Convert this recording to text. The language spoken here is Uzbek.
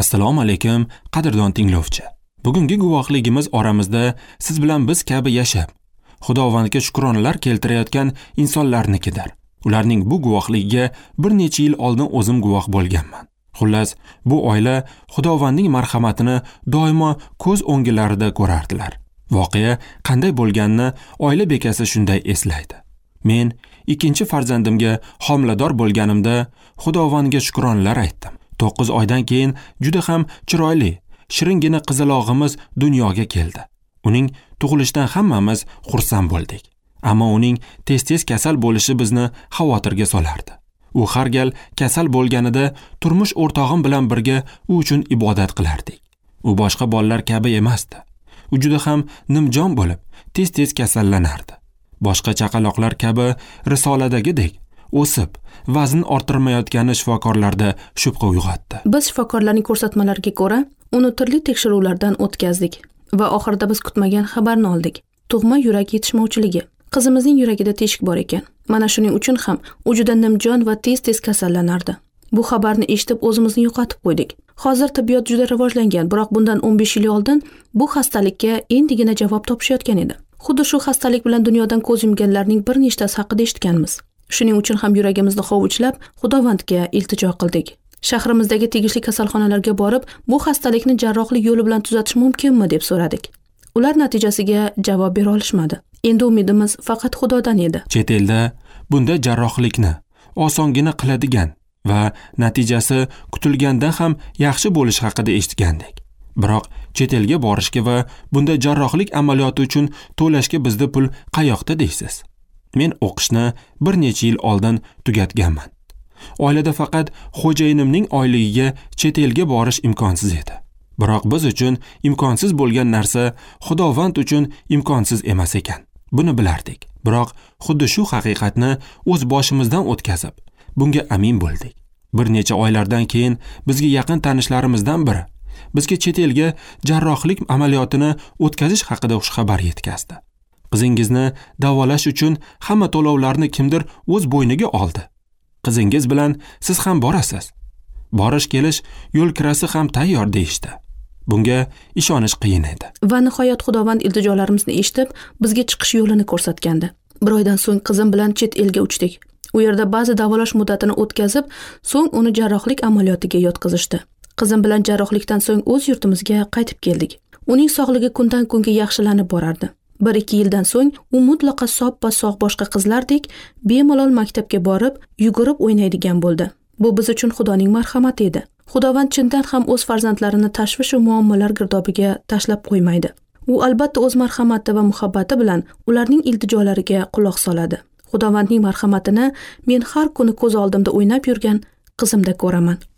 Assalomu alaykum, qadrdon tinglovchi. Bugungi guvohligimiz oramizda siz bilan biz kabi yashab, Xudovandga shukronalar keltirayotgan insonlarnikidir. Ularning bu guvohligiga bir necha yil oldin o'zim guvoh bo'lganman. Xullas, bu oila Xudovandning marhamatini doimo ko'z o'ngilarida ko'rardilar. Voqea qanday bo'lganini oila bekasi shunday eslaydi. Men ikkinchi farzandimga homilador bo'lganimda Xudovandga shukronalar aytdim. 9 oydan keyin juda ham chiroyli, shiringina qizalog'imiz dunyoga keldi. Uning tug'ilishidan hammamiz xursand bo'ldik. Ammo uning tez-tez kasal bo'lishi bizni xavotirga solardi. U har gal kasal bo'lganida turmush o'rtog'im bilan birga u uchun ibodat qilardik. U boshqa bolalar kabi emasdi. U juda ham nimjon bo'lib, tez-tez kasallanardi. Boshqa chaqaloqlar kabi risoladagidek o'sib, vazn orttirmayotgani shifokorlarda shubha uyg'otdi. Biz shifokorlarning ko'rsatmalariga ko'ra, uni turli tekshiruvlardan o'tkazdik va oxirida biz kutmagan xabarni oldik. Tug'ma yurak yetishmovchiligi. Qizimizning yuragida teshik bor ekan. Mana shuning uchun ham u juda nimjon va tez-tez kasallanardi. Bu xabarni eshitib o'zimizni yo'qotib qo'ydik. Hozir tibbiyot juda rivojlangan, biroq bundan 15 yil oldin bu xastalikka endigina javob topishayotgan edi. Xuddi shu xastalik bilan dunyodan ko'z yumganlarning bir nechtasi haqida eshitganmiz. Shuning uchun ham yuragimizni hovuchlab Xudovandga iltijo qildik. Shahrimizdagi tegishli kasalxonalarga borib, bu xastalikni jarrohlik yo'li bilan tuzatish mumkinmi deb so'radik. Ular natijasiga javob bera olishmadi. Endi umidimiz faqat Xudodan edi. Chet elda bunda jarrohlikni osongina qiladigan va natijasi kutilgandan ham yaxshi bo'lish haqida eshitgandik. Biroq chet elga borishga va bunda jarrohlik amaliyoti uchun to'lashga bizda pul qayoqda deysiz? Men o'qishni bir necha yil oldin tugatganman. Oilada faqat xo'jayinimning oyligiga chet elga borish imkonsiz edi. Biroq biz uchun imkonsiz bo'lgan narsa Xudovand uchun imkonsiz emas ekan. Buni bilardik. Biroq xuddi shu haqiqatni o'z boshimizdan o'tkazib, bunga amin bo'ldik. Bir necha oylardan keyin bizga yaqin tanishlarimizdan biri bizga chet elga jarrohlik amaliyotini o'tkazish haqida xushxabar yetkazdi. Qizingizni davolash uchun hamma to'lovlarni kimdir o'z bo'yniga oldi. Qizingiz bilan siz ham borasiz. Borish kelish yo'l kirasi ham tayyor deyishdi. Bunga ishonish qiyin edi. Va nihoyat Xudovand iltijolarimizni eshitib, bizga chiqish yo'lini ko'rsatgandi. Bir oydan so'ng qizim bilan chet elga uchdik. U yerda ba'zi davolash muddatini o'tkazib, so'ng uni jarrohlik amaliyotiga yotqizishdi. Qizim bilan jarrohlikdan so'ng o'z yurtimizga qaytib keldik. Uning sog'ligi kundan kunga yaxshilanib borardi. 1-2 yildan so'ng u mutlaqo sog' boshqa qizlardek bemalol maktabga borib, yugurib o'ynaydigan bo'ldi. Bu biz uchun Xudoning marhamati edi. Xudovand chindan ham o'z farzandlarini tashvish va muammolar girdobiga tashlab qo'ymaydi. U albatta o'z marhamati va muhabbati bilan ularning iltijolariga quloq soladi. Xudovandning marhamatini men har kuni ko'z oldimda o'ynab yurgan qizimda ko'raman.